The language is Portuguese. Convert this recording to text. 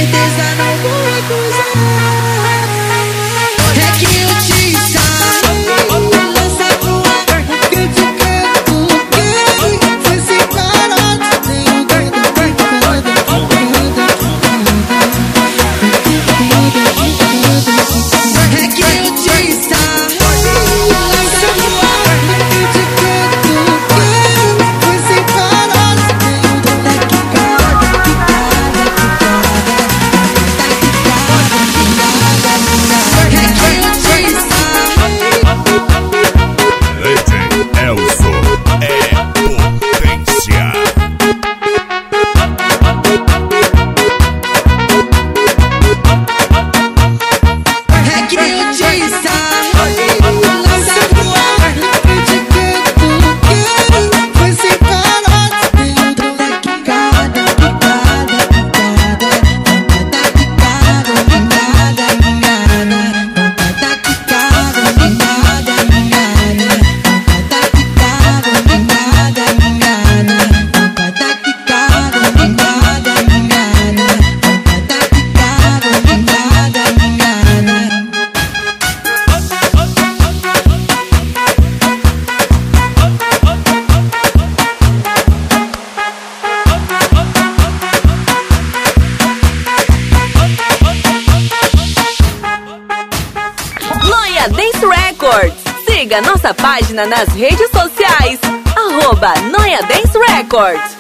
certeza não vou recusar. É que eu te saio, lança pro ar, que eu te canto, que foi separado, tem o dedo picado. É que eu te saio, lança pro ar, que eu te canto, que foi separado, tem o dedo picado, picada, picada. Elson é potência. É que eu te saio, lança pro ar, eu te canto, que foi separado, tem o dom da quicada, quicada, quicada, da quicada, quicada, quicada, da quicada, quicada, quicada, da quicada, quicada, quicada, da quicada, quicada, Noia Dance Records. Siga nossa página nas redes sociais. @Noia Dance Records.